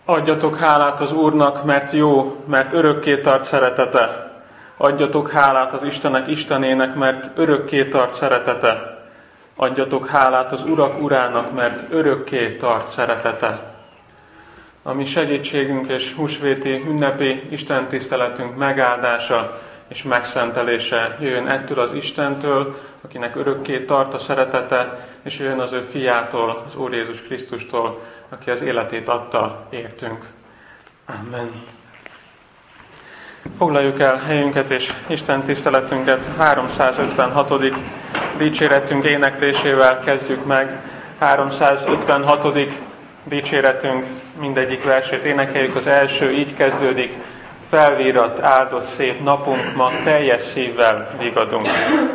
Adjatok hálát az Úrnak, mert jó, mert örökké tart szeretete. Adjatok hálát az Istenek Istenének, mert örökké tart szeretete. Adjatok hálát az Urak Urának, mert örökké tart szeretete. A mi segítségünk és húsvéti ünnepi istentiszteletünk megáldása és megszentelése jöjjön ettől az Istentől, akinek örökké tart a szeretete, és jöjjön az ő fiától, az Úr Jézus Krisztustól, aki az életét adta értünk. Amen. Foglaljuk el helyünket és Isten tiszteletünket 356. dicséretünk éneklésével kezdjük meg. 356. dicséretünk mindegyik versét énekeljük. Az első így kezdődik: felvírat, áldott szép napunk, ma teljes szívvel vigadunk.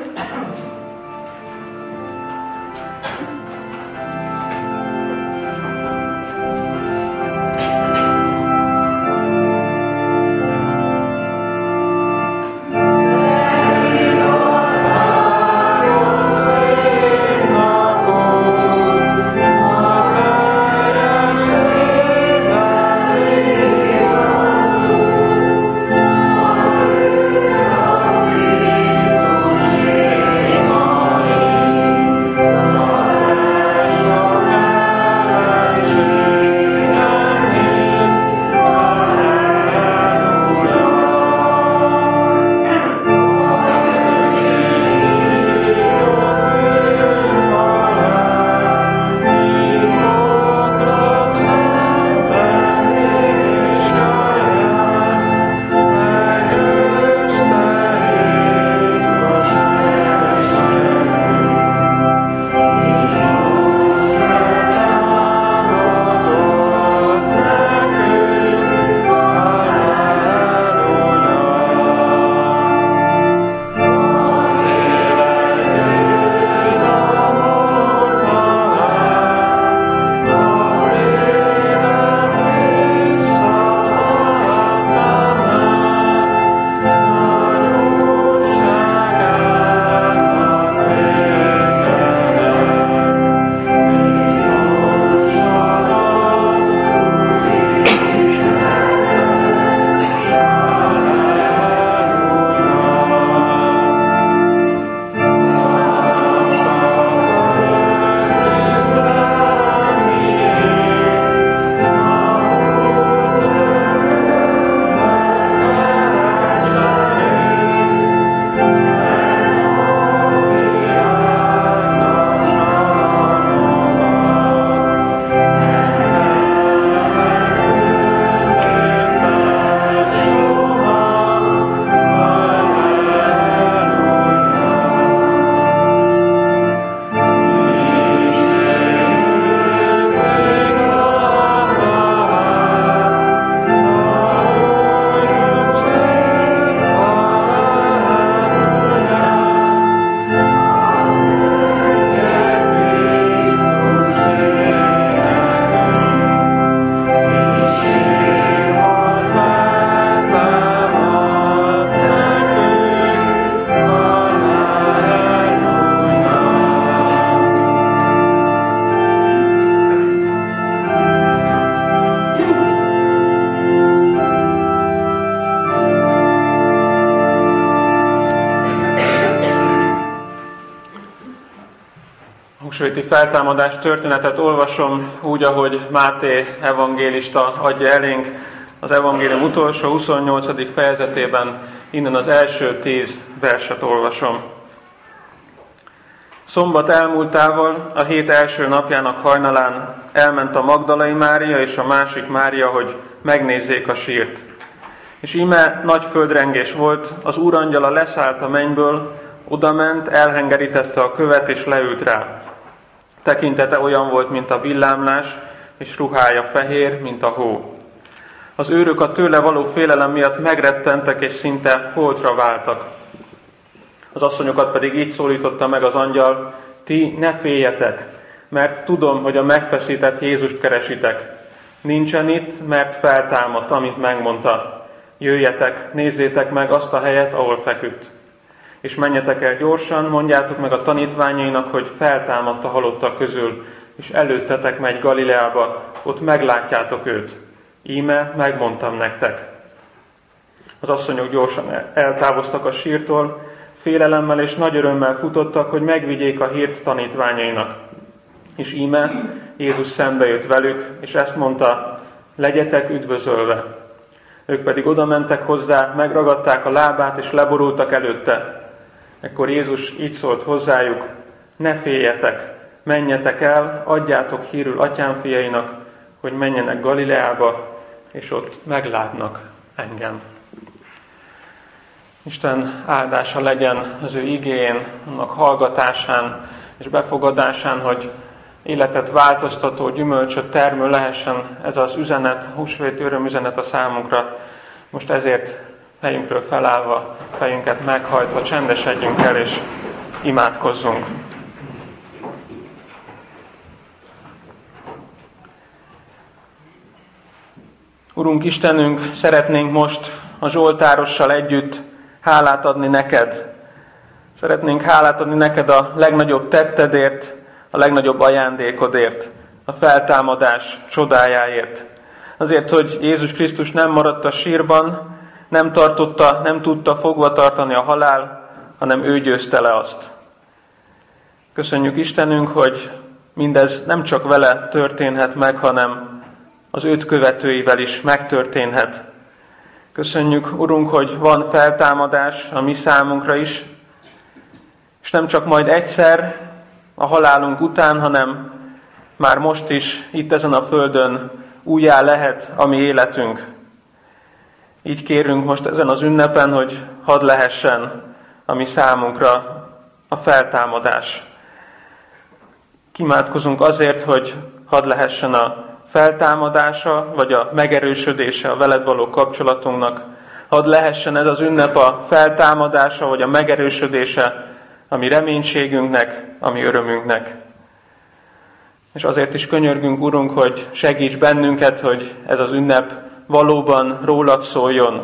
húsvéti feltámadás történetet olvasom úgy, ahogy Máté evangélista adja elénk az evangélium utolsó 28. fejezetében, innen az első 10 verset olvasom. Szombat elmúltával, a hét első napjának hajnalán elment a Magdalai Mária és a másik Mária, hogy megnézzék a sírt. És íme nagy földrengés volt, az úrangyala leszállt a mennyből, odament, elhengerítette a követ és leült rá. Tekintete olyan volt, mint a villámlás, és ruhája fehér, mint a hó. Az őrök a tőle való félelem miatt megrettentek, és szinte holtra váltak. Az asszonyokat pedig így szólította meg az angyal: ti ne féljetek, mert tudom, hogy a megfeszített Jézust keresitek. Nincsen itt, mert feltámadt, amint megmondta. Jöjjetek, nézzétek meg azt a helyet, ahol feküdt. És menjetek el gyorsan, mondjátok meg a tanítványainak, hogy feltámadt a halottak közül, és előttetek megy Galileába, ott meglátjátok őt. íme megmondtam nektek. Az asszonyok gyorsan eltávoztak a sírtól, félelemmel és nagy örömmel futottak, hogy megvigyék a hírt tanítványainak. És íme Jézus szembe jött velük, és ezt mondta: legyetek üdvözölve. Ők pedig oda mentek hozzá, megragadták a lábát, és leborultak előtte. Ekkor Jézus így szólt hozzájuk: ne féljetek, menjetek el, adjátok hírül atyám fiainak, hogy menjenek Galileába, és ott meglátnak engem. Isten áldása legyen az ő igéjén, annak hallgatásán és befogadásán, hogy életet változtató, gyümölcsöt termő lehessen ez az üzenet, húsvéti örömüzenet a számunkra. Most ezért helyünkről felállva, fejünket meghajtva csendesedjünk el és imádkozzunk. Urunk Istenünk, szeretnénk most a zsoltárossal együtt hálát adni neked. Szeretnénk hálát adni neked a legnagyobb tettedért, a legnagyobb ajándékodért, a feltámadás csodájáért. Azért, hogy Jézus Krisztus nem maradt a sírban, nem tudta fogva tartani a halál, hanem ő győzte le azt. Köszönjük Istenünk, hogy mindez nem csak vele történhet meg, hanem az őt követőivel is megtörténhet. Köszönjük, Urunk, hogy van feltámadás a mi számunkra is, és nem csak majd egyszer a halálunk után, hanem már most is itt ezen a földön újjá lehet a mi életünk. Így kérünk most ezen az ünnepen, hogy hadd lehessen a mi számunkra a feltámadás. Kimádkozunk azért, hogy hadd lehessen a feltámadása, vagy a megerősödése a veled való kapcsolatunknak. Hadd lehessen ez az ünnep a feltámadása, vagy a megerősödése a mi reménységünknek, a mi örömünknek. És azért is könyörgünk, Urunk, hogy segíts bennünket, hogy ez az ünnep valóban rólad szóljon.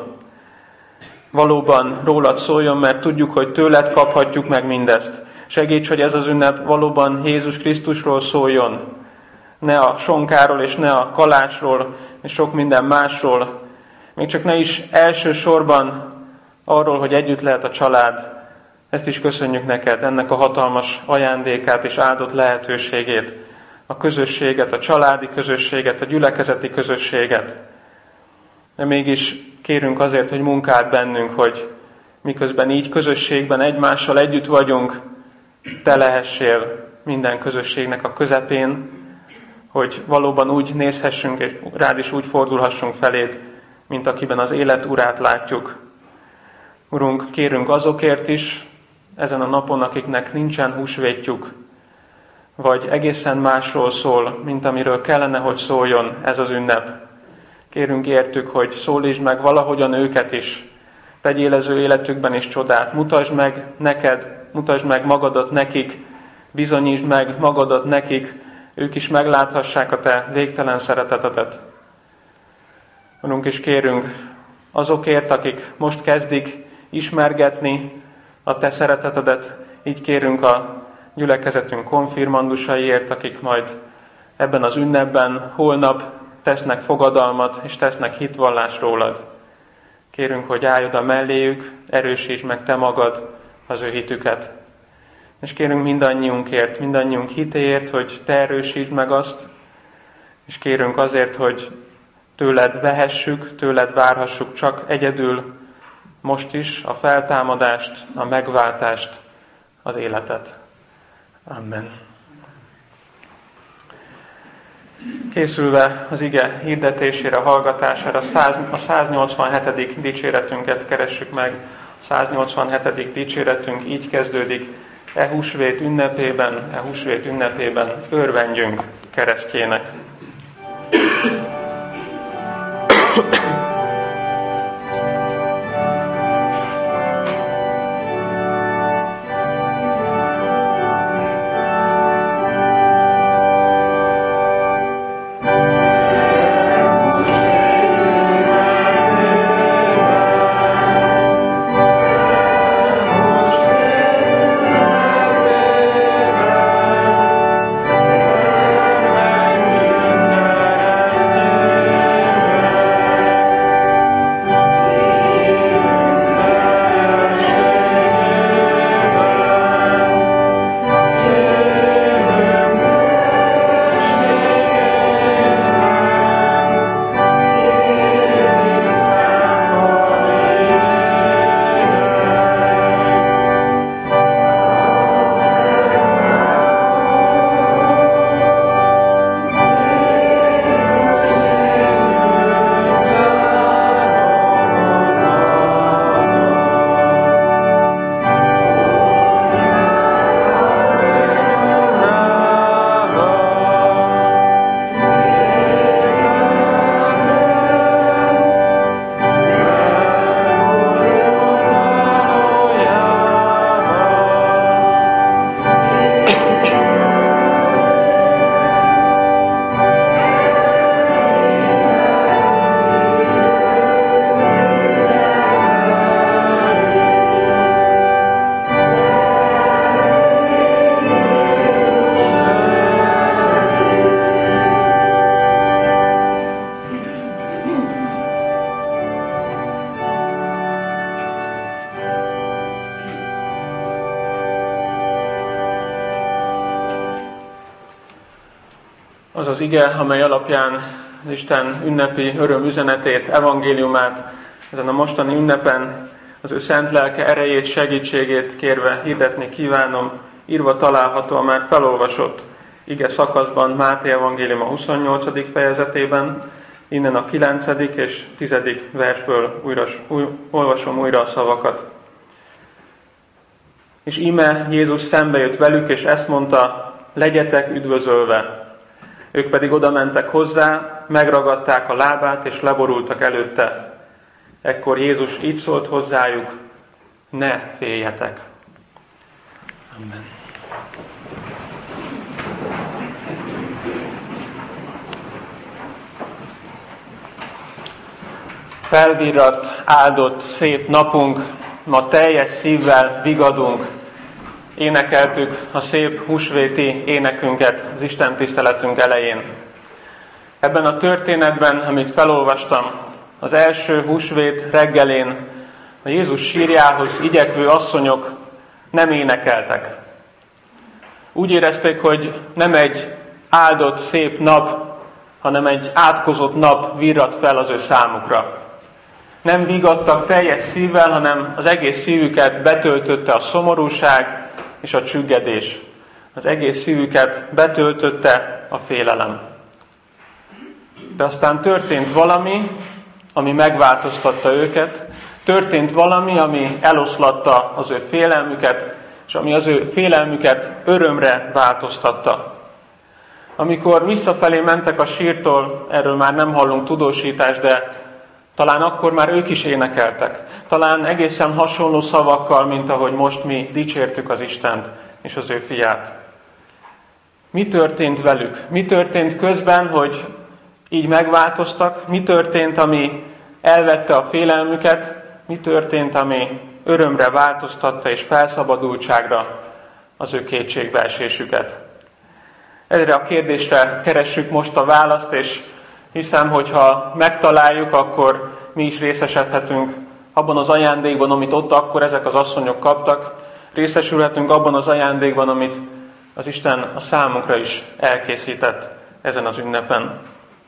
Valóban rólad szóljon, mert tudjuk, hogy tőled kaphatjuk meg mindezt. Segíts, hogy ez az ünnep valóban Jézus Krisztusról szóljon. Ne a sonkáról és ne a kalácsról és sok minden másról. Még csak ne is elsősorban arról, hogy együtt lehet a család. Ezt is köszönjük neked, ennek a hatalmas ajándékát és áldott lehetőségét. A közösséget, a családi közösséget, a gyülekezeti közösséget. De mégis kérünk azért, hogy munkáld bennünk, hogy miközben így közösségben egymással együtt vagyunk, te lehessél minden közösségnek a közepén, hogy valóban úgy nézhessünk, és rád is úgy fordulhassunk feléd, mint akiben az élet urát látjuk. Urunk, kérünk azokért is ezen a napon, akiknek nincsen húsvétjük, vagy egészen másról szól, mint amiről kellene, hogy szóljon ez az ünnep. Kérünk értük, hogy szólítsd meg valahogyan őket is. Tegyél az ő életükben is csodát. Mutasd meg neked, mutasd meg magadat nekik, bizonyítsd meg magadat nekik, ők is megláthassák a te végtelen szeretetedet. Urunk, is kérünk azokért, akik most kezdik ismergetni a te szeretetedet, így kérünk a gyülekezetünk konfirmandusaiért, akik majd ebben az ünnepben holnap tesznek fogadalmat és tesznek hitvallást rólad. Kérünk, hogy állj oda melléjük, erősítsd meg te magad az ő hitüket. És kérünk mindannyiunkért, mindannyiunk hitéért, hogy te erősítsd meg azt, és kérünk azért, hogy tőled vehessük, tőled várhassuk csak egyedül most is a feltámadást, a megváltást, az életet. Amen. Készülve az ige hirdetésére, hallgatására a 187. dicséretünket keressük meg. A 187. dicséretünk így kezdődik: E húsvét ünnepében örvendjünk keresztjének. az ige, amely alapján az Isten ünnepi örömüzenetét, evangéliumát ezen a mostani ünnepen az ő szent lelke erejét, segítségét kérve hirdetni kívánom, írva található a már felolvasott ige szakaszban, Máté evangélium a 28. fejezetében, innen a 9. és 10. versből olvasom újra a szavakat. És íme Jézus szembe jött velük, és ezt mondta, legyetek üdvözölve. Ők pedig oda mentek hozzá, megragadták a lábát, és leborultak előtte. Ekkor Jézus így szólt hozzájuk, ne féljetek. Amen. Felvirrat, áldott, szép napunk, ma teljes szívvel vigadunk. Énekeltük a szép húsvéti énekünket az Isten tiszteletünk elején. Ebben a történetben, amit felolvastam, az első húsvét reggelén a Jézus sírjához igyekvő asszonyok nem énekeltek. Úgy érezték, hogy nem egy áldott, szép nap, hanem egy átkozott nap virrat fel az ő számukra. Nem vigadtak teljes szívvel, hanem az egész szívüket betöltötte a szomorúság és a csüggedés. Az egész szívüket betöltötte a félelem. De aztán történt valami, ami megváltoztatta őket, történt valami, ami eloszlatta az ő félelmüket, és ami az ő félelmüket örömre változtatta. Amikor visszafelé mentek a sírtól, erről már nem hallunk tudósítást, de talán akkor már ők is énekeltek. Talán egészen hasonló szavakkal, mint ahogy most mi dicsértük az Istent és az ő fiát. Mi történt velük? Mi történt közben, hogy így megváltoztak? Mi történt, ami elvette a félelmüket? Mi történt, ami örömre változtatta és felszabadultságra az ő kétségbeesésüket? Erre a kérdésre keressük most a választ, és hiszem, hogyha megtaláljuk, akkor mi is részesedhetünk abban az ajándékban, amit ott akkor ezek az asszonyok kaptak. Részesülhetünk abban az ajándékban, amit az Isten a számunkra is elkészített ezen az ünnepen.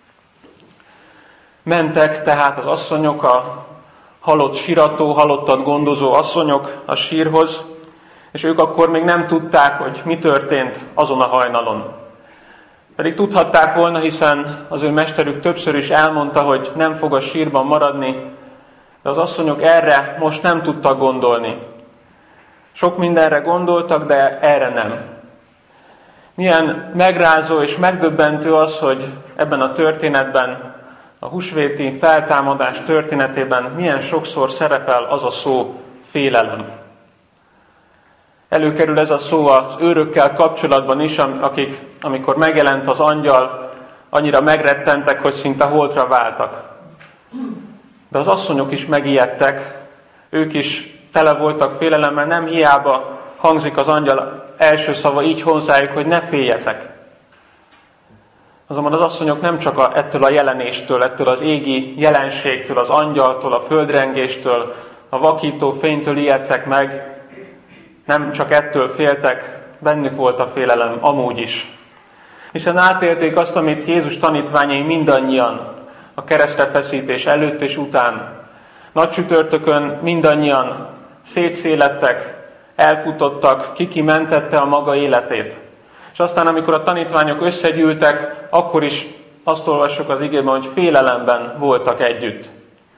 Mentek tehát az asszonyok, a halott sirató, halottat gondozó asszonyok a sírhoz, és ők akkor még nem tudták, hogy mi történt azon a hajnalon. Pedig tudhatták volna, hiszen az ő mesterük többször is elmondta, hogy nem fog a sírban maradni, de az asszonyok erre most nem tudtak gondolni. Sok mindenre gondoltak, de erre nem. Milyen megrázó és megdöbbentő az, hogy ebben a történetben, a húsvéti feltámadás történetében milyen sokszor szerepel az a szó félelem. Előkerül ez a szó az őrökkel kapcsolatban is, akik, amikor megjelent az angyal, annyira megrettentek, hogy szinte holtra váltak. De az asszonyok is megijedtek, ők is tele voltak félelemmel, nem hiába hangzik az angyal első szava így hozzájuk, hogy ne féljetek. Azonban az asszonyok nem csak ettől a jelenéstől, ettől az égi jelenségtől, az angyaltól, a földrengéstől, a vakító fénytől ijedtek meg, nem csak ettől féltek, bennük volt a félelem amúgy is. Hiszen átélték azt, amit Jézus tanítványai mindannyian a keresztre feszítés előtt és után, nagy csütörtökön mindannyian szétszélettek, elfutottak, ki mentette a maga életét. És aztán, amikor a tanítványok összegyűltek, akkor is azt olvassuk az igében, hogy félelemben voltak együtt.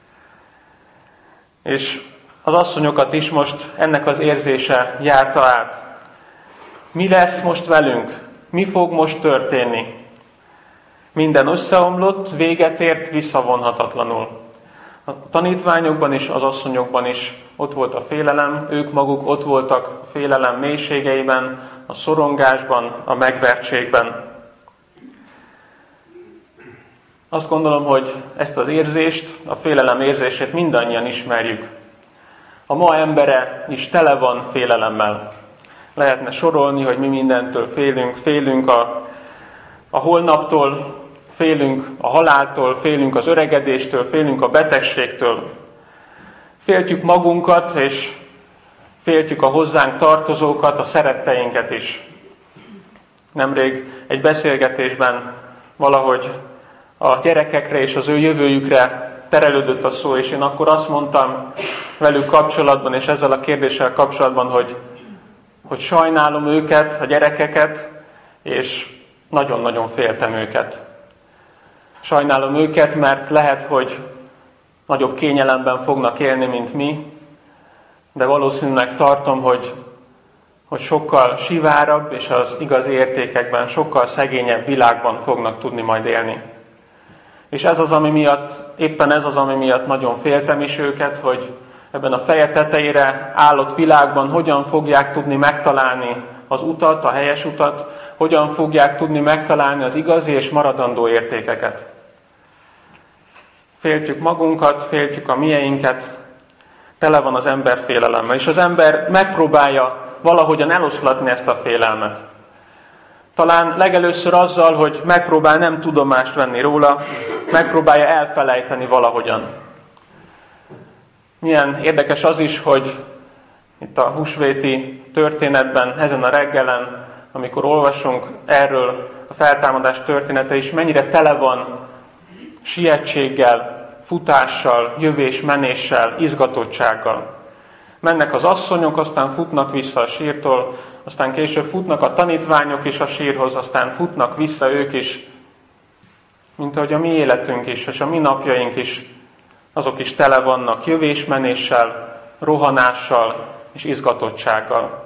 És az asszonyokat is most ennek az érzése járta át. Mi lesz most velünk? Mi fog most történni? Minden összeomlott, véget ért visszavonhatatlanul. A tanítványokban is, az asszonyokban is ott volt a félelem, ők maguk ott voltak a félelem mélységeiben, a szorongásban, a megvertségben. Azt gondolom, hogy ezt az érzést, a félelem érzését mindannyian ismerjük. A ma embere is tele van félelemmel. Lehetne sorolni, hogy mi mindentől félünk. Félünk a holnaptól, félünk a haláltól, félünk az öregedéstől, félünk a betegségtől. Féltjük magunkat, és féltjük a hozzánk tartozókat, a szeretteinket is. Nemrég egy beszélgetésben valahogy a gyerekekre és az ő jövőjükre terelődött a szó, és én akkor azt mondtam velük kapcsolatban, és ezzel a kérdéssel kapcsolatban, hogy sajnálom őket, a gyerekeket, és nagyon-nagyon féltem őket. Sajnálom őket, mert lehet, hogy nagyobb kényelemben fognak élni, mint mi, de valószínűleg tartom, hogy sokkal sivárabb, és az igazi értékekben sokkal szegényebb világban fognak tudni majd élni. És éppen ez az, ami miatt nagyon féltem is őket, hogy ebben a feje tetejére állott világban hogyan fogják tudni megtalálni az utat, a helyes utat, hogyan fogják tudni megtalálni az igazi és maradandó értékeket. Féltjük magunkat, féltjük a mieinket, tele van az ember félelemmel, és az ember megpróbálja valahogyan eloszlatni ezt a félelmet. Talán legelőször azzal, hogy megpróbál nem tudomást venni róla, megpróbálja elfelejteni valahogyan. Milyen érdekes az is, hogy itt a húsvéti történetben, ezen a reggelen, amikor olvasunk erről a feltámadás története is, mennyire tele van sietséggel, futással, jövés-menéssel, izgatottsággal. Mennek az asszonyok, aztán futnak vissza a sírtól, aztán később futnak a tanítványok is a sírhoz, aztán futnak vissza ők is, mint ahogy a mi életünk is, és a mi napjaink is, azok is tele vannak jövés-menéssel, rohanással és izgatottsággal.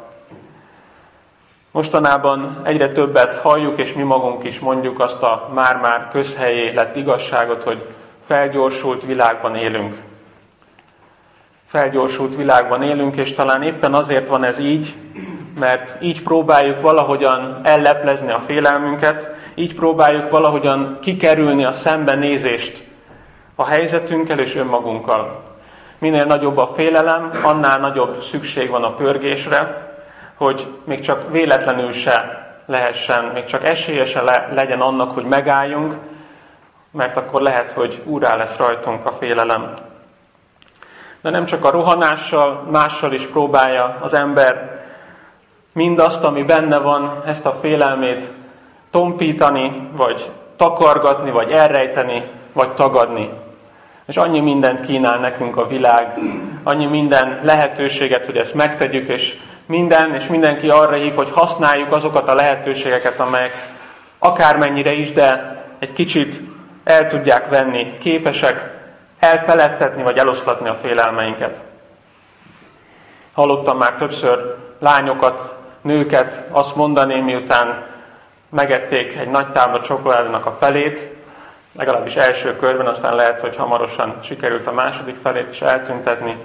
Mostanában egyre többet halljuk, és mi magunk is mondjuk azt a már-már közhelyé lett igazságot, hogy felgyorsult világban élünk. Felgyorsult világban élünk, és talán éppen azért van ez így, mert így próbáljuk valahogyan elleplezni a félelmünket, így próbáljuk valahogyan kikerülni a szembenézést a helyzetünkkel és önmagunkkal. Minél nagyobb a félelem, annál nagyobb szükség van a pörgésre, hogy még csak véletlenül se lehessen, még csak esélye se legyen annak, hogy megálljunk, mert akkor lehet, hogy úrrá lesz rajtunk a félelem. De nem csak a rohanással, mással is próbálja az ember mindazt, ami benne van, ezt a félelmét tompítani, vagy takargatni, vagy elrejteni, vagy tagadni. És annyi mindent kínál nekünk a világ, annyi minden lehetőséget, hogy ezt megtegyük, és mindenki arra hív, hogy használjuk azokat a lehetőségeket, amelyek akármennyire is, de egy kicsit el tudják venni, képesek elfeledtetni, vagy eloszlatni a félelmeinket. Hallottam már többször lányokat, nőket azt mondani, miután megették egy nagy tábla csokoládénak a felét, legalábbis első körben, aztán lehet, hogy hamarosan sikerült a második felét is eltüntetni.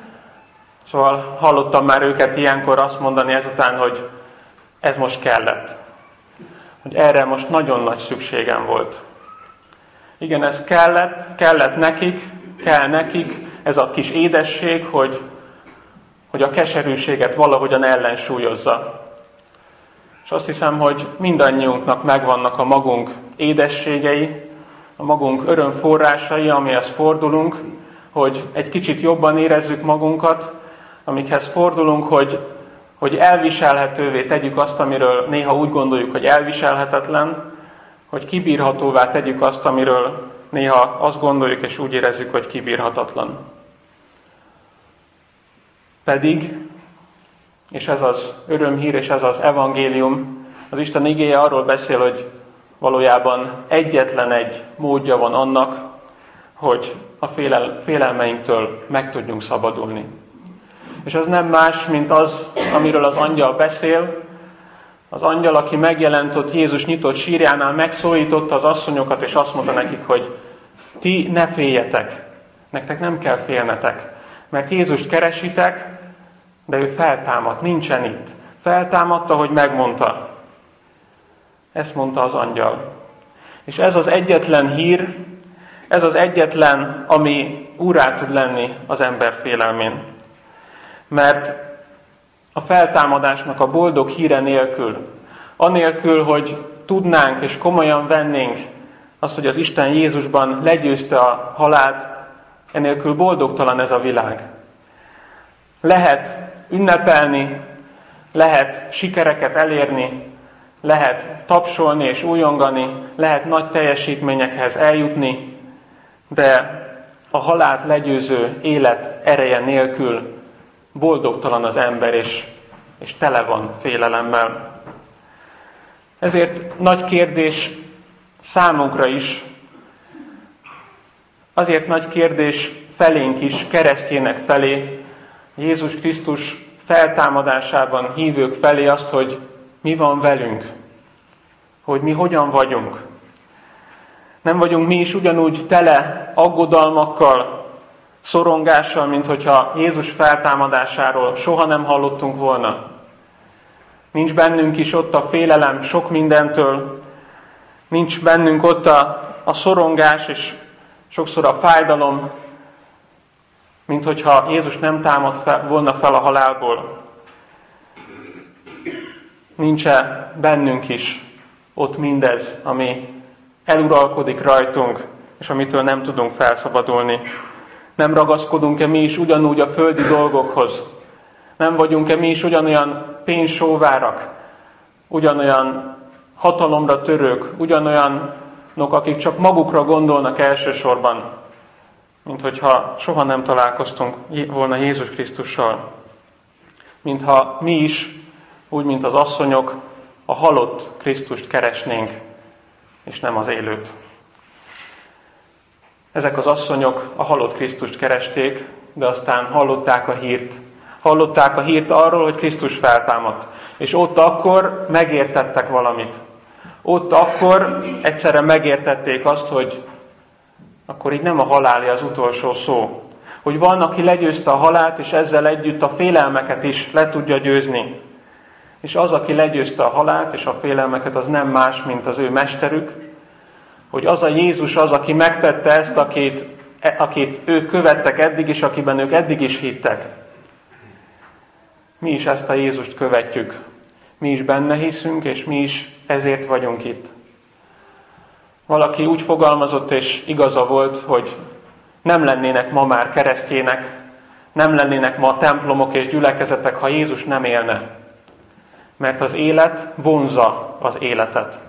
Szóval hallottam már őket ilyenkor azt mondani ezután, hogy ez most kellett. Hogy erre most nagyon nagy szükségem volt. Igen, ez kellett nekik, kell nekik ez a kis édesség, hogy a keserűséget valahogyan ellensúlyozza. És azt hiszem, hogy mindannyiunknak megvannak a magunk édességei, a magunk örömforrásai, amihez fordulunk, hogy egy kicsit jobban érezzük magunkat, amikhez fordulunk, hogy elviselhetővé tegyük azt, amiről néha úgy gondoljuk, hogy elviselhetetlen, hogy kibírhatóvá tegyük azt, amiről néha azt gondoljuk, és úgy érezzük, hogy kibírhatatlan. Pedig, és ez az örömhír, és ez az evangélium, az Isten igéje arról beszél, hogy valójában egyetlen egy módja van annak, hogy a félelmeinktől meg tudjunk szabadulni. És az nem más, mint az, amiről az angyal beszél. Az angyal, aki megjelent ott Jézus nyitott sírjánál, megszólította az asszonyokat, és azt mondta nekik, hogy ti ne féljetek, nektek nem kell félnetek, mert Jézust keresitek, de ő feltámadt, nincsen itt. Feltámadta, hogy megmondta. Ezt mondta az angyal. És ez az egyetlen hír, ez az egyetlen, ami úrrá tud lenni az ember félelmén. Mert a feltámadásnak a boldog híre nélkül, anélkül, hogy tudnánk és komolyan vennénk azt, hogy az Isten Jézusban legyőzte a halált, enélkül boldogtalan ez a világ. Lehet ünnepelni, lehet sikereket elérni, lehet tapsolni és újongani, lehet nagy teljesítményekhez eljutni, de a halált legyőző élet ereje nélkül boldogtalan az ember, és tele van félelemmel. Ezért nagy kérdés számunkra is, azért nagy kérdés felénk is, keresztjének felé, Jézus Krisztus feltámadásában hívők felé azt, hogy mi van velünk, hogy mi hogyan vagyunk. Nem vagyunk mi is ugyanúgy tele aggodalmakkal, szorongással, mint hogyha Jézus feltámadásáról soha nem hallottunk volna. Nincs bennünk is ott a félelem sok mindentől, nincs bennünk ott a szorongás és sokszor a fájdalom, mint hogyha Jézus nem támad volna fel a halálból. Nincs-e bennünk is ott mindez, ami eluralkodik rajtunk, és amitől nem tudunk felszabadulni? Nem ragaszkodunk-e mi is ugyanúgy a földi dolgokhoz? Nem vagyunk-e mi is ugyanolyan pénzsóvárak, ugyanolyan hatalomra törők, ugyanolyanok, akik csak magukra gondolnak elsősorban, mint hogyha soha nem találkoztunk volna Jézus Krisztussal? Mintha mi is, úgy, mint az asszonyok, a halott Krisztust keresnénk, és nem az élőt. Ezek az asszonyok a halott Krisztust keresték, de aztán hallották a hírt. Hallották a hírt arról, hogy Krisztus feltámadt. És ott akkor megértettek valamit. Ott akkor egyszerre megértették azt, hogy akkor így nem a halálé az utolsó szó. Hogy van, aki legyőzte a halált, és ezzel együtt a félelmeket is le tudja győzni. És az, aki legyőzte a halált és a félelmeket, az nem más, mint az ő mesterük, hogy az a Jézus az, aki megtette ezt, akit ők követtek eddig, és akiben ők eddig is hittek. Mi is ezt a Jézust követjük. Mi is benne hiszünk, és mi is ezért vagyunk itt. Valaki úgy fogalmazott, és igaza volt, hogy nem lennének ma már keresztjének, nem lennének ma templomok és gyülekezetek, ha Jézus nem élne. Mert az élet vonzza az életet.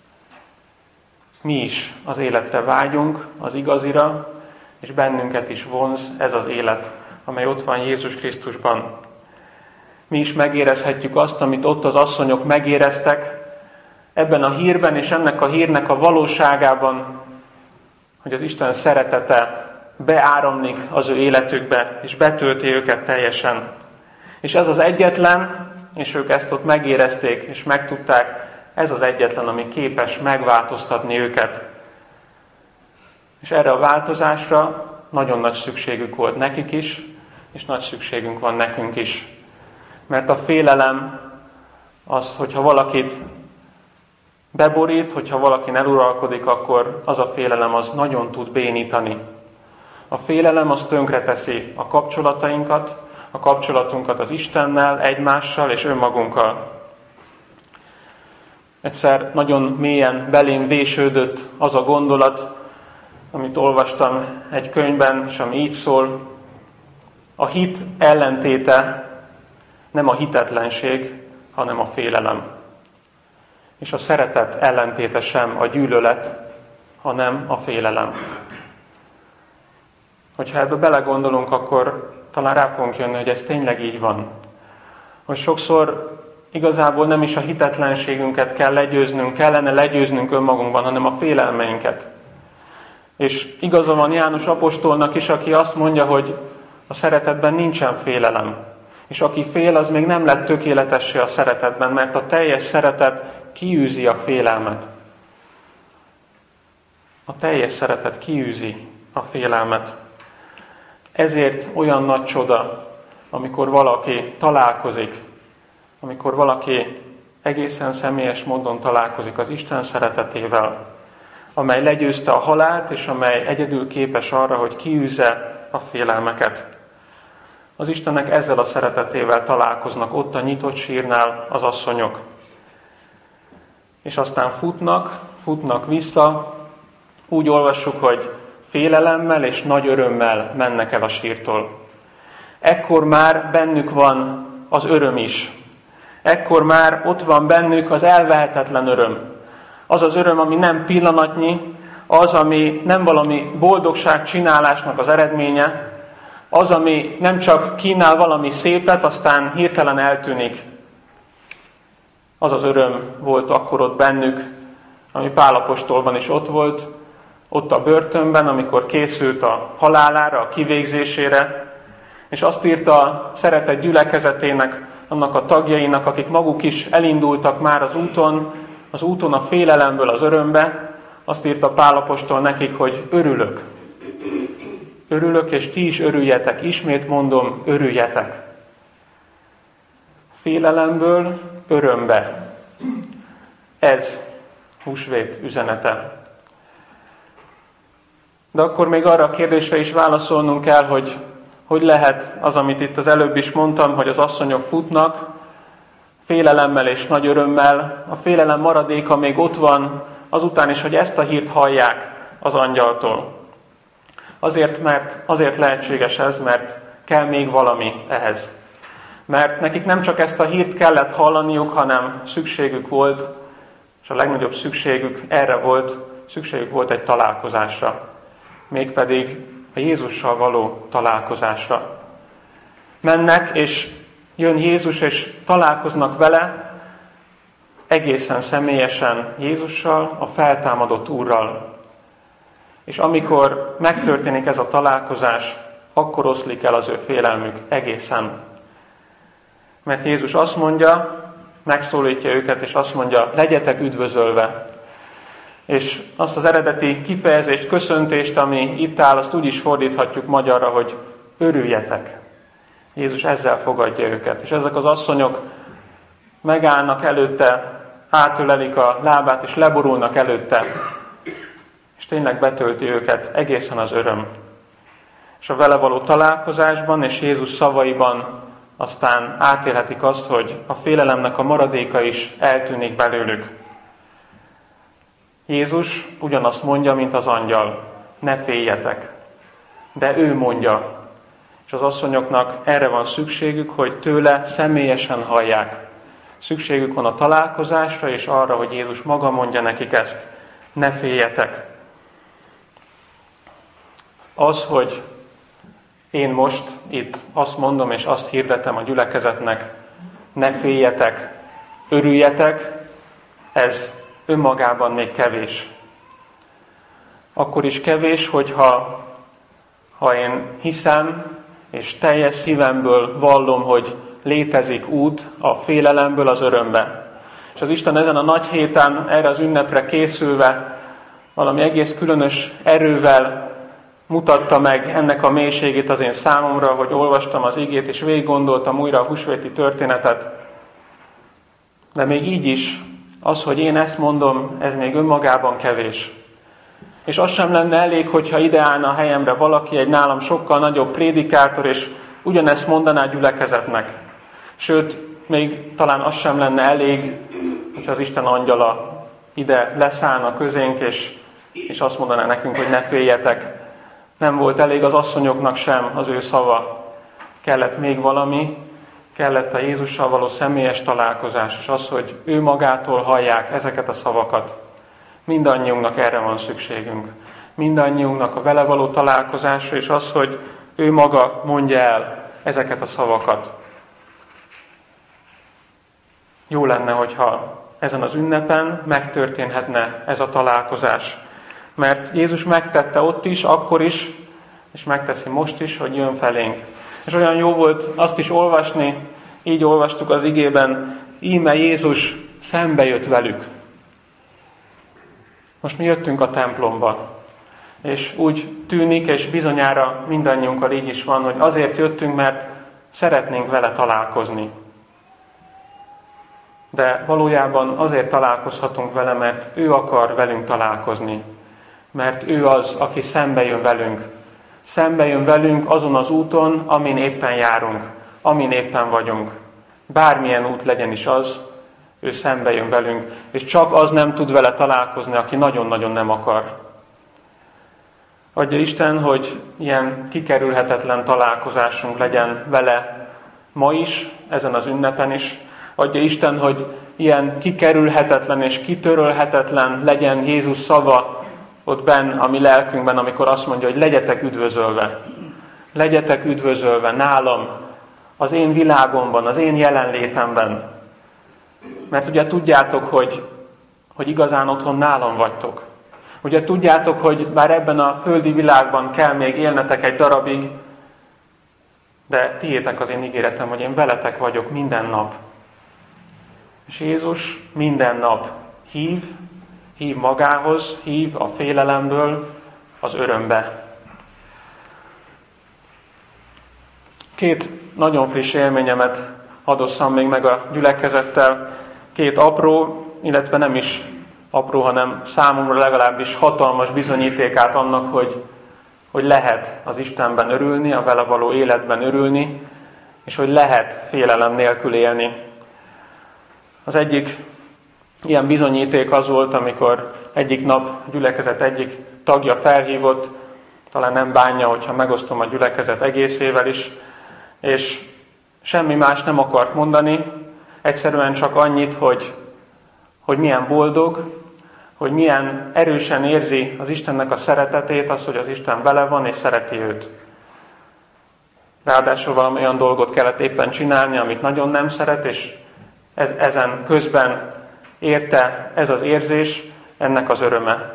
Mi is az életre vágyunk, az igazira, és bennünket is vonz ez az élet, amely ott van Jézus Krisztusban. Mi is megérezhetjük azt, amit ott az asszonyok megéreztek, ebben a hírben és ennek a hírnek a valóságában, hogy az Isten szeretete beáramlik az ő életükbe, és betölti őket teljesen. És ez az egyetlen, és ők ezt ott megérezték, és megtudták, ez az egyetlen, ami képes megváltoztatni őket. És erre a változásra nagyon nagy szükségük volt nekik is, és nagy szükségünk van nekünk is. Mert a félelem az, hogyha valakit beborít, hogyha valakin eluralkodik, akkor az a félelem az nagyon tud bénítani. A félelem az tönkreteszi a kapcsolatainkat, a kapcsolatunkat az Istennel, egymással és önmagunkkal. Egyszer nagyon mélyen belém vésődött az a gondolat, amit olvastam egy könyvben, és ami így szól: a hit ellentéte nem a hitetlenség, hanem a félelem. És a szeretet ellentéte sem a gyűlölet, hanem a félelem. Hogyha ebbe belegondolunk, akkor talán rá fogunk jönni, hogy ez tényleg így van. Hogy sokszor igazából nem is a hitetlenségünket kellene legyőznünk önmagunkban, hanem a félelmeinket. És igaza van János apostolnak is, aki azt mondja, hogy a szeretetben nincsen félelem. És aki fél, az még nem lett tökéletessé a szeretetben, mert a teljes szeretet kiűzi a félelmet. A teljes szeretet kiűzi a félelmet. Ezért olyan nagy csoda, amikor valaki találkozik, amikor valaki egészen személyes módon találkozik az Isten szeretetével, amely legyőzte a halált, és amely egyedül képes arra, hogy kiűzze a félelmeket. Az Istennek ezzel a szeretetével találkoznak ott a nyitott sírnál az asszonyok. És aztán futnak vissza, úgy olvassuk, hogy félelemmel és nagy örömmel mennek el a sírtól. Ekkor már bennük van az öröm is. ekkor már ott van bennük az elvehetetlen öröm. Az az öröm, ami nem pillanatnyi, az, ami nem valami boldogság csinálásnak az eredménye, az, ami nem csak kínál valami szépet, aztán hirtelen eltűnik. Az az öröm volt akkor ott bennük, ami Pál apostolban is ott volt, ott a börtönben, amikor készült a halálára, a kivégzésére, és azt írta a szeretett gyülekezetének, annak a tagjainak, akik maguk is elindultak már az úton a félelemből az örömbe, azt írta Pál apostol nekik, hogy örülök. Örülök, és ti is örüljetek. Ismét mondom, örüljetek. Félelemből örömbe. Ez húsvét üzenete. De akkor még arra a kérdésre is válaszolnunk kell, hogy lehet az, amit itt az előbb is mondtam, hogy az asszonyok futnak, félelemmel és nagy örömmel. A félelem maradéka még ott van, azután is, hogy ezt a hírt hallják az angyaltól. Azért lehetséges ez, mert kell még valami ehhez. Mert nekik nem csak ezt a hírt kellett hallaniuk, hanem szükségük volt, és a legnagyobb szükségük erre volt, szükségük volt egy találkozásra. Mégpedig a Jézussal való találkozásra. Mennek, és jön Jézus, és találkoznak vele, egészen személyesen Jézussal, a feltámadott Úrral. És amikor megtörténik ez a találkozás, akkor oszlik el az ő félelmük egészen. Mert Jézus azt mondja, megszólítja őket, és azt mondja, legyetek üdvözölve. És azt az eredeti kifejezést, köszöntést, ami itt áll, azt úgy is fordíthatjuk magyarra, hogy örüljetek. Jézus ezzel fogadja őket. És ezek az asszonyok megállnak előtte, átölelik a lábát, és leborulnak előtte. És tényleg betölti őket egészen az öröm. És a vele való találkozásban és Jézus szavaiban aztán átélhetik azt, hogy a félelemnek a maradéka is eltűnik belőlük. Jézus ugyanazt mondja, mint az angyal, ne féljetek. De ő mondja, és az asszonyoknak erre van szükségük, hogy tőle személyesen hallják. Szükségük van a találkozásra, és arra, hogy Jézus maga mondja nekik ezt, ne féljetek. Az, hogy én most itt azt mondom, és azt hirdetem a gyülekezetnek, ne féljetek, örüljetek, ez önmagában még kevés. Akkor is kevés, hogyha én hiszem, és teljes szívemből vallom, hogy létezik út a félelemből az örömbe. És az Isten ezen a nagy héten, erre az ünnepre készülve, valami egész különös erővel mutatta meg ennek a mélységét az én számomra, hogy olvastam az igét, és végig gondoltam újra a húsvéti történetet. De még így is, az, hogy én ezt mondom, ez még önmagában kevés. És az sem lenne elég, hogyha ide állna a helyemre valaki, egy nálam sokkal nagyobb prédikátor, és ugyanezt mondaná a gyülekezetnek. Sőt, még talán az sem lenne elég, hogyha az Isten angyala ide leszállna közénk, és azt mondaná nekünk, hogy ne féljetek. Nem volt elég az asszonyoknak sem az ő szava. Kellett még valami, kellett a Jézussal való személyes találkozás, és az, hogy ő magától hallják ezeket a szavakat. Mindannyiunknak erre van szükségünk. Mindannyiunknak a vele való találkozásra, és az, hogy ő maga mondja el ezeket a szavakat. Jó lenne, hogyha ezen az ünnepen megtörténhetne ez a találkozás. Mert Jézus megtette ott is, akkor is, és megteszi most is, hogy jön felénk. És olyan jó volt azt is olvasni, így olvastuk az igében, íme Jézus szembe jött velük. Most mi jöttünk a templomba, és úgy tűnik, és bizonyára mindannyiunkkal így is van, hogy azért jöttünk, mert szeretnénk vele találkozni. De valójában azért találkozhatunk vele, mert ő akar velünk találkozni. Mert ő az, aki szembe jön velünk. Szembe jön velünk azon az úton, amin éppen járunk, amin éppen vagyunk. Bármilyen út legyen is az, ő szembe jön velünk, és csak az nem tud vele találkozni, aki nagyon-nagyon nem akar. Adja Isten, hogy ilyen kikerülhetetlen találkozásunk legyen vele ma is, ezen az ünnepen is, Adja Isten, hogy ilyen kikerülhetetlen és kitörölhetetlen legyen Jézus szava ott benn a mi lelkünkben, amikor azt mondja, hogy legyetek üdvözölve. Legyetek üdvözölve nálam, az én világomban, az én jelenlétemben. Mert ugye tudjátok, hogy igazán otthon nálam vagytok. Ugye tudjátok, hogy bár ebben a földi világban kell még élnetek egy darabig, de tiétek az én ígéretem, hogy én veletek vagyok minden nap. És Jézus minden nap hív magához, hív a félelemből az örömbe. 2 nagyon friss élményemet hadosszam még meg a gyülekezettel. 2 apró, illetve nem is apró, hanem számomra legalábbis hatalmas bizonyítékát annak, hogy lehet az Istenben örülni, a vele való életben örülni, és hogy lehet félelem nélkül élni. Az egyik ilyen bizonyíték az volt, amikor egyik nap a gyülekezet egyik tagja felhívott, talán nem bánja, hogyha megosztom a gyülekezet egészével is, és semmi más nem akart mondani, egyszerűen csak annyit, hogy milyen boldog, hogy milyen erősen érzi az Istennek a szeretetét, az, hogy az Isten vele van és szereti őt. Ráadásul valami olyan dolgot kellett éppen csinálni, amit nagyon nem szeret, és ezen közben érte ez az érzés, ennek az öröme.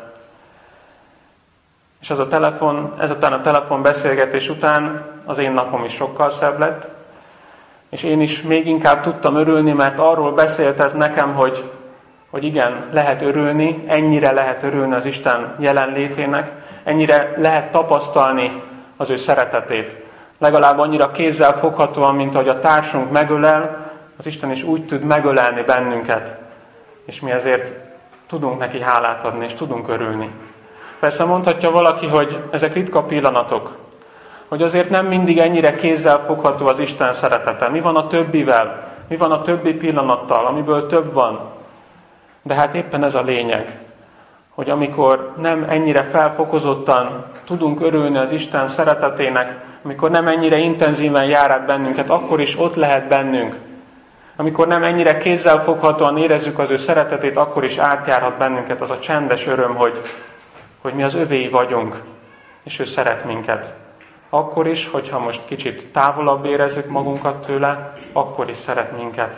És ezután a telefonbeszélgetés után az én napom is sokkal szebb lett, és én is még inkább tudtam örülni, mert arról beszélt ez nekem, hogy igen, lehet örülni, ennyire lehet örülni az Isten jelenlétének, ennyire lehet tapasztalni az ő szeretetét. Legalább annyira kézzel foghatóan, mint ahogy a társunk megölel, az Isten is úgy tud megölelni bennünket, és mi ezért tudunk neki hálát adni, és tudunk örülni. Persze mondhatja valaki, hogy ezek ritka pillanatok, hogy azért nem mindig ennyire kézzel fogható az Isten szeretete. Mi van a többivel? Mi van a többi pillanattal, amiből több van? De hát éppen ez a lényeg, hogy amikor nem ennyire felfokozottan tudunk örülni az Isten szeretetének, amikor nem ennyire intenzíven jár át bennünket, akkor is ott lehet bennünk. Amikor nem ennyire kézzelfoghatóan érezzük az ő szeretetét, akkor is átjárhat bennünket az a csendes öröm, hogy mi az övéi vagyunk, és ő szeret minket. Akkor is, hogyha most kicsit távolabb érezzük magunkat tőle, akkor is szeret minket.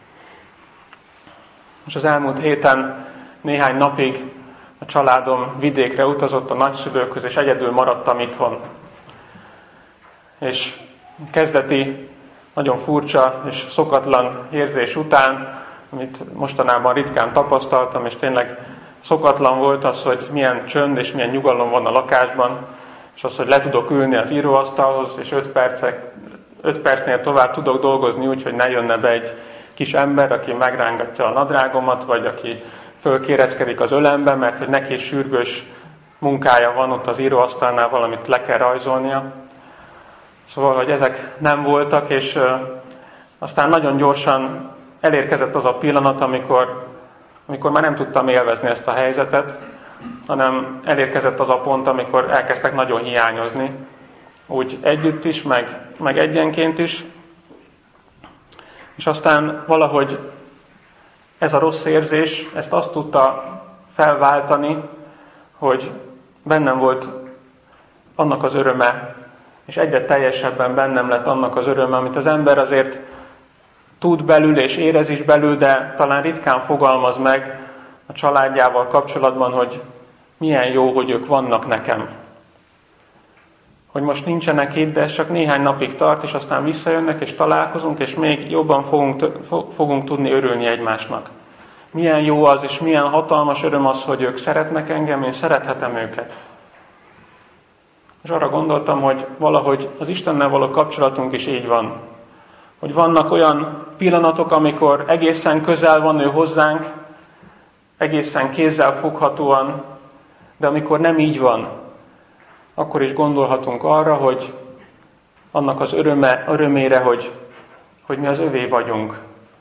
Most az elmúlt héten néhány napig a családom vidékre utazott a nagyszülőkhöz, és egyedül maradtam itthon. És kezdeti, nagyon furcsa és szokatlan érzés után, amit mostanában ritkán tapasztaltam, és tényleg szokatlan volt az, hogy milyen csönd és milyen nyugalom van a lakásban, és az, hogy le tudok ülni az íróasztalhoz, és 5 percnél tovább tudok dolgozni úgy, hogy ne jönne be egy kis ember, aki megrángatja a nadrágomat, vagy aki fölkéreckedik az ölembe, mert hogy neki sürgős munkája van ott az íróasztalnál, valamit le kell rajzolnia. Szóval, hogy ezek nem voltak, és aztán nagyon gyorsan elérkezett az a pillanat, amikor már nem tudtam élvezni ezt a helyzetet, hanem elérkezett az a pont, amikor elkezdtek nagyon hiányozni, úgy együtt is, meg egyenként is. És aztán valahogy ez a rossz érzés, ezt azt tudta felváltani, hogy bennem volt annak az öröme, és egyre teljesebben bennem lett annak az öröme, amit az ember azért tud belül és érez is belül, de talán ritkán fogalmaz meg a családjával kapcsolatban, hogy milyen jó, hogy ők vannak nekem. Hogy most nincsenek itt, de ez csak néhány napig tart, és aztán visszajönnek, és találkozunk, és még jobban fogunk tudni örülni egymásnak. Milyen jó az, és milyen hatalmas öröm az, hogy ők szeretnek engem, én szerethetem őket. És arra gondoltam, hogy valahogy az Istennel való kapcsolatunk is így van. Hogy vannak olyan pillanatok, amikor egészen közel van ő hozzánk, egészen kézzel foghatóan, de amikor nem így van, akkor is gondolhatunk arra, hogy annak az örömére, hogy mi az övé vagyunk.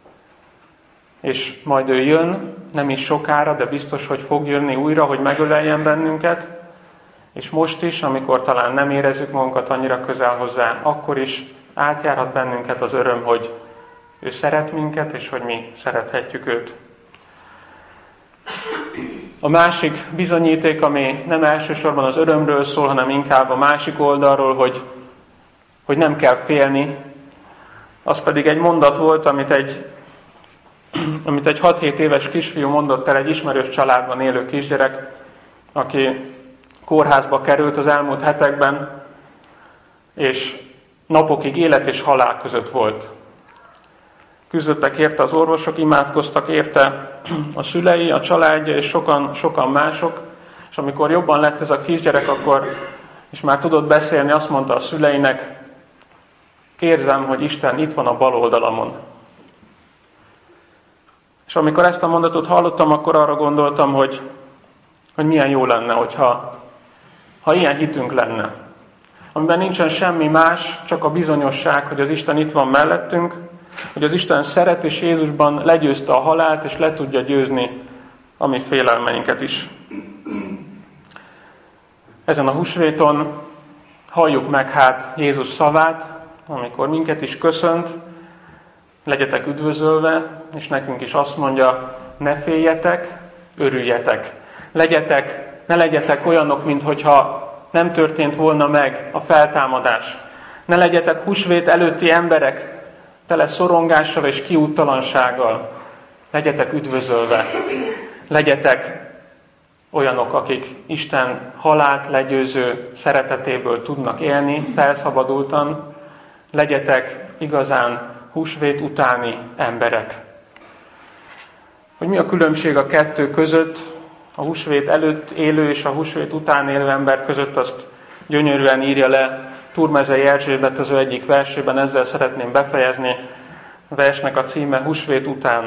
És majd ő jön, nem is sokára, de biztos, hogy fog jönni újra, hogy megöleljen bennünket, és most is, amikor talán nem érezzük magunkat annyira közel hozzá, akkor is átjárhat bennünket az öröm, hogy ő szeret minket, és hogy mi szerethetjük őt. A másik bizonyíték, ami nem elsősorban az örömről szól, hanem inkább a másik oldalról, hogy nem kell félni, az pedig egy mondat volt, amit egy 6-7 éves kisfiú mondott el, egy ismerős családban élő kisgyerek, aki kórházba került az elmúlt hetekben, és napokig élet és halál között volt. Küzdöttek érte az orvosok, imádkoztak érte a szülei, a családja és sokan mások, és amikor jobban lett ez a kisgyerek, akkor, és már tudott beszélni, azt mondta a szüleinek, érzem, hogy Isten itt van a bal oldalamon. És amikor ezt a mondatot hallottam, akkor arra gondoltam, hogy milyen jó lenne, hogyha ilyen hitünk lenne. Amiben nincsen semmi más, csak a bizonyosság, hogy az Isten itt van mellettünk, hogy az Isten szeret és Jézusban legyőzte a halált, és le tudja győzni a mi félelmeinket is. Ezen a húsvéton halljuk meg hát Jézus szavát, amikor minket is köszönt, legyetek üdvözölve, és nekünk is azt mondja, ne féljetek, örüljetek. Ne legyetek olyanok, minthogyha nem történt volna meg a feltámadás. Ne legyetek húsvét előtti emberek, tele szorongással és kiúttalansággal. Legyetek üdvözölve. Legyetek olyanok, akik Isten halált legyőző szeretetéből tudnak élni, felszabadultan. Legyetek igazán húsvét utáni emberek. Hogy mi a különbség a kettő között, a húsvét előtt élő és a húsvét után élő ember között, azt gyönyörűen írja le Turmezei Erzsébet az ő egyik versében, ezzel szeretném befejezni. A versnek a címe Húsvét után.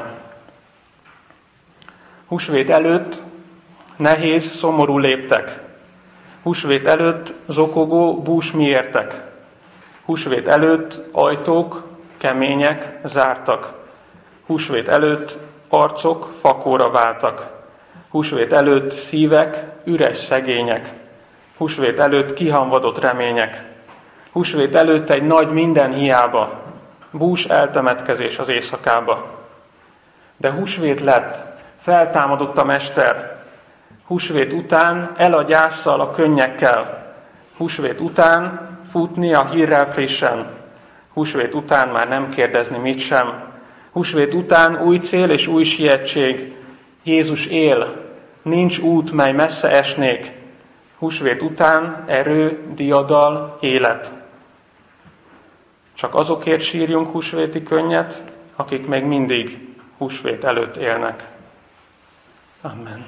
Húsvét előtt nehéz, szomorú léptek. Húsvét előtt zokogó bús miértek. Húsvét előtt ajtók kemények, zártak. Húsvét előtt arcok fakóra váltak. Húsvét előtt szívek üres szegények. Húsvét előtt kihamvadott remények. Húsvét előtt egy nagy minden hiába. Bús eltemetkezés az éjszakába. De húsvét lett, feltámadott a Mester. Húsvét után el a gyásszal, a könnyekkel. Húsvét után futni a hírrel frissen. Húsvét után már nem kérdezni mit sem. Húsvét után új cél és új sietség. Jézus él, nincs út, mely messze esnék. Húsvét után erő, diadal, élet. Csak azokért sírjunk húsvéti könnyet, akik még mindig húsvét előtt élnek. Amen.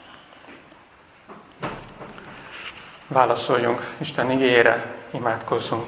Válaszoljunk Isten igéjére, imádkozzunk.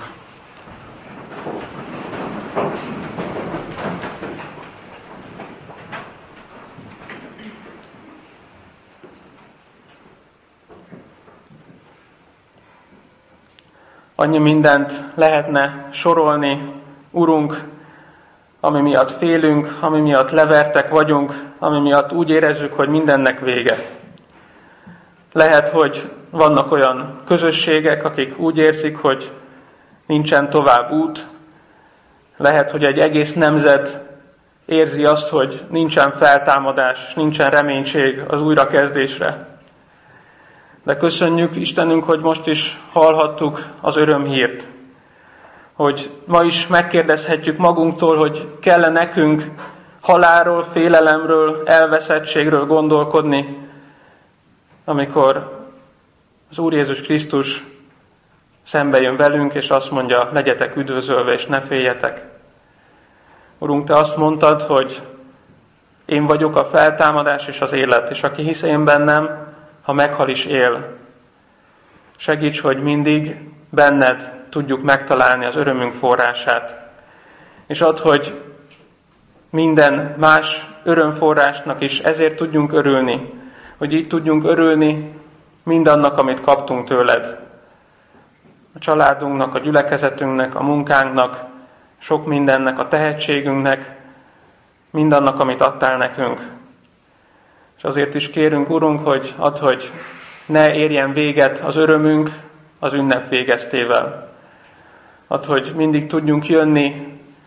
Annyi mindent lehetne sorolni, Urunk, ami miatt félünk, ami miatt levertek vagyunk, ami miatt úgy érezzük, hogy mindennek vége. Lehet, hogy vannak olyan közösségek, akik úgy érzik, hogy nincsen tovább út. Lehet, hogy egy egész nemzet érzi azt, hogy nincsen feltámadás, nincsen reménység az újrakezdésre. De köszönjük Istenünk, hogy most is hallhattuk az örömhírt. Hogy ma is megkérdezhetjük magunktól, hogy kell-e nekünk halálról, félelemről, elveszettségről gondolkodni, amikor az Úr Jézus Krisztus szembe jön velünk, és azt mondja, legyetek üdvözölve, és ne féljetek. Urunk, Te azt mondtad, hogy én vagyok a feltámadás és az élet, és aki hisz én bennem, ha meghal is él. Segíts, hogy mindig benned tudjuk megtalálni az örömünk forrását. És add, hogy minden más örömforrásnak is ezért tudjunk örülni, hogy így tudjunk örülni mindannak, amit kaptunk tőled. A családunknak, a gyülekezetünknek, a munkánknak, sok mindennek, a tehetségünknek, mindannak, amit adtál nekünk. És azért is kérünk, Urunk, hogy add, hogy ne érjen véget az örömünk az ünnep végeztével. Add, hogy mindig tudjunk jönni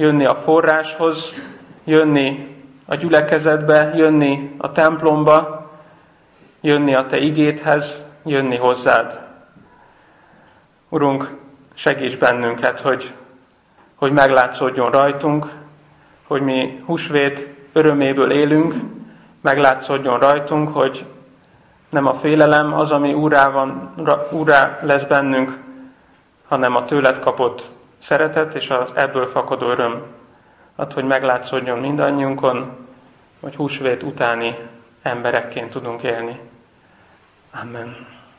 jönni a forráshoz, jönni a gyülekezetbe, jönni a templomba, jönni a Te igédhez, jönni hozzád. Urunk, segíts bennünket, hogy meglátszódjon rajtunk, hogy mi húsvét öröméből élünk, meglátszódjon rajtunk, hogy nem a félelem az, ami úrrá lesz bennünk, hanem a tőled kapott szeretet és az ebből fakadó öröm. Add, hogy meglátszódjon mindannyiunkon, hogy húsvét utáni emberekként tudunk élni. Amen.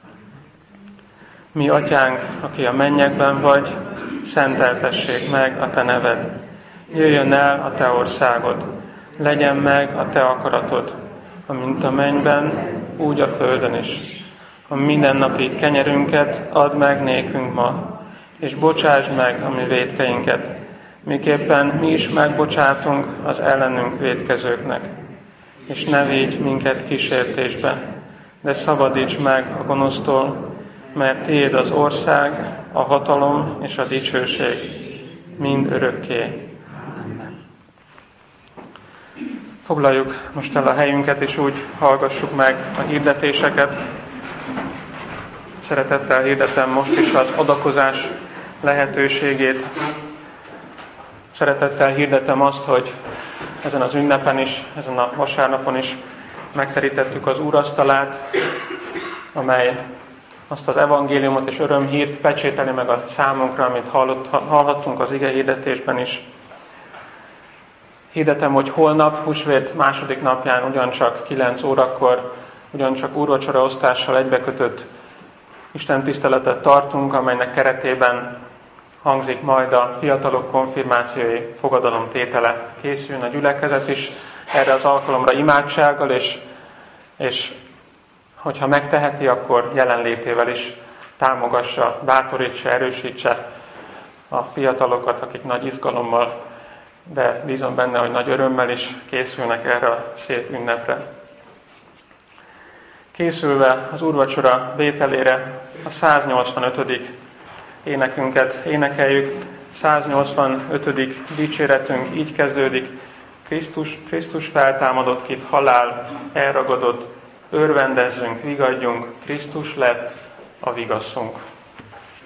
Mi atyánk, aki a mennyekben vagy, szenteltessék meg a te neved. Jöjjön el a te országod. Legyen meg a te akaratod, amint a mennyben, úgy a földön is. A mindennapi kenyerünket add meg nékünk ma, és bocsásd meg a mi vétkeinket, miképpen mi is megbocsátunk az ellenünk vétkezőknek. És ne védj minket kísértésbe, de szabadíts meg a gonosztól, mert tiéd az ország, a hatalom és a dicsőség mind örökké. Amen. Foglaljuk most el a helyünket, és úgy hallgassuk meg a hirdetéseket. Szeretettel hirdetem most is az adakozás lehetőségét. Szeretettel hirdetem azt, hogy ezen az ünnepen is, ezen a vasárnapon is megterítettük az úrasztalát, amely azt az evangéliumot és örömhírt pecsételi meg a számunkra, amit hallhattunk az ige hirdetésben is. Hirdetem, hogy holnap, húsvét második napján ugyancsak 9 órakor, ugyancsak úrvacsoraosztással egybekötött Isten tiszteletet tartunk, amelynek keretében hangzik majd a fiatalok konfirmációi fogadalomtétele. Készüljön a gyülekezet is erre az alkalomra imádsággal, és hogyha megteheti, akkor jelenlétével is támogassa, bátorítsa, erősítse a fiatalokat, akik nagy izgalommal, de bízom benne, hogy nagy örömmel is készülnek erre a szép ünnepre. Készülve az úrvacsora vételére a 185. énekünket énekeljük. 185. dicséretünk így kezdődik. Krisztus feltámadott, kit halál elragadott, örvendezzünk, vigadjunk, Krisztus lett a vigasszunk.